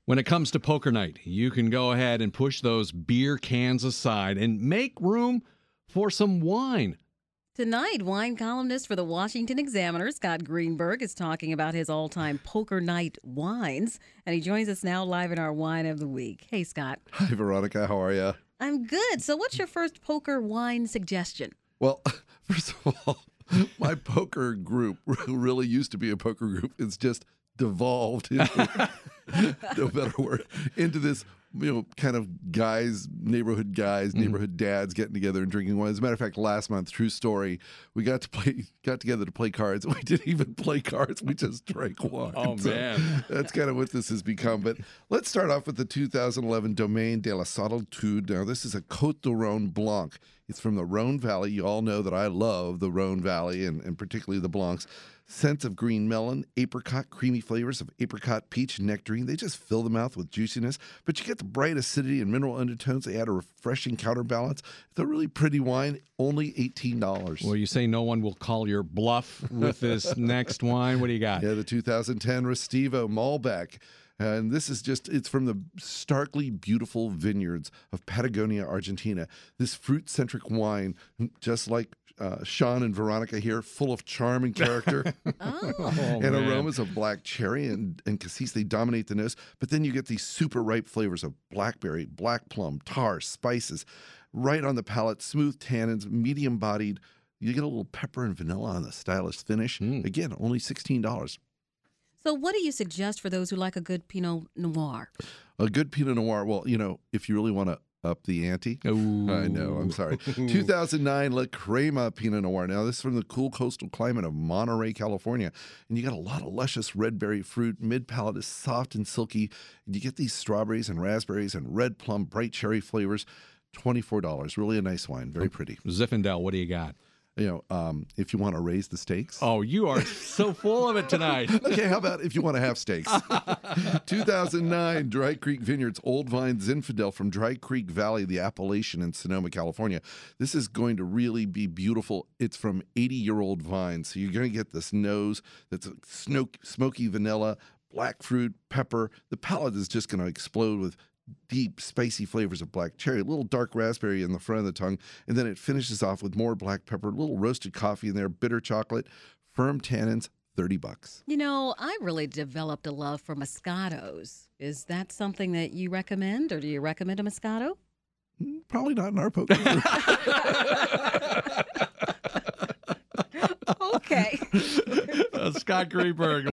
When it comes to poker night, you can go ahead and push those beer cans aside and make room for some wine. Tonight, wine columnist for the Washington Examiner, Scott Greenberg, is talking about his all-time poker night wines, and he joins us now live in our Wine of the Week. Hey, Scott. Hi, Veronica. How are you? I'm good. So what's your first poker wine suggestion? Well, first of all, my poker group really used to be a poker group. It's just devolved into, no better word, into this, kind of guys, neighborhood dads getting together and drinking wine. As a matter of fact, last month, true story, we got together to play cards. We didn't even play cards. We just drank wine. Oh, so man. That's kind of what this has become. But let's start off with the 2011 Domaine de la Solitude. Now, this is a Côte du Rhône Blanc. It's from the Rhone Valley. You all know that I love the Rhone Valley and particularly the Blancs. Scents of green melon, apricot, creamy flavors of apricot, peach, and nectarine. They just fill the mouth with juiciness, but you get the bright acidity and mineral undertones. They add a refreshing counterbalance. It's a really pretty wine, only $18. Well, you say no one will call your bluff with this next wine. What do you got? Yeah, the 2010 Restivo Malbec. And this is it's from the starkly beautiful vineyards of Patagonia, Argentina. This fruit-centric wine, just like Sean and Veronica here, full of charm and character. And aromas of black cherry and cassis, they dominate the nose. But then you get these super ripe flavors of blackberry, black plum, tar, spices, right on the palate, smooth tannins, medium-bodied. You get a little pepper and vanilla on the stylish finish. Again, only $16. So what do you suggest for those who like a good Pinot Noir? A good Pinot Noir, well, if you really want to up the ante. Ooh. I know, I'm sorry. 2009 La Crema Pinot Noir. Now, this is from the cool coastal climate of Monterey, California. And you got a lot of luscious red berry fruit. Mid-palate is soft and silky. And you get these strawberries and raspberries and red plum, bright cherry flavors. $24. Really a nice wine. Very pretty. Zinfandel, what do you got? If you want to raise the stakes. Oh, you are so full of it tonight. Okay, how about if you want to have steaks? 2009, Dry Creek Vineyards Old Vine Zinfandel from Dry Creek Valley, the Appalachian in Sonoma, California. This is going to really be beautiful. It's from 80-year-old vines, so you're going to get this nose that's smoky vanilla, black fruit, pepper. The palate is just going to explode with deep, spicy flavors of black cherry, a little dark raspberry in the front of the tongue, and then it finishes off with more black pepper, a little roasted coffee in there, bitter chocolate, firm tannins, $30. I really developed a love for Moscatos. Is that something that you recommend, or do you recommend a Moscato? Probably not in our poker group. Okay. Scott Greenberg.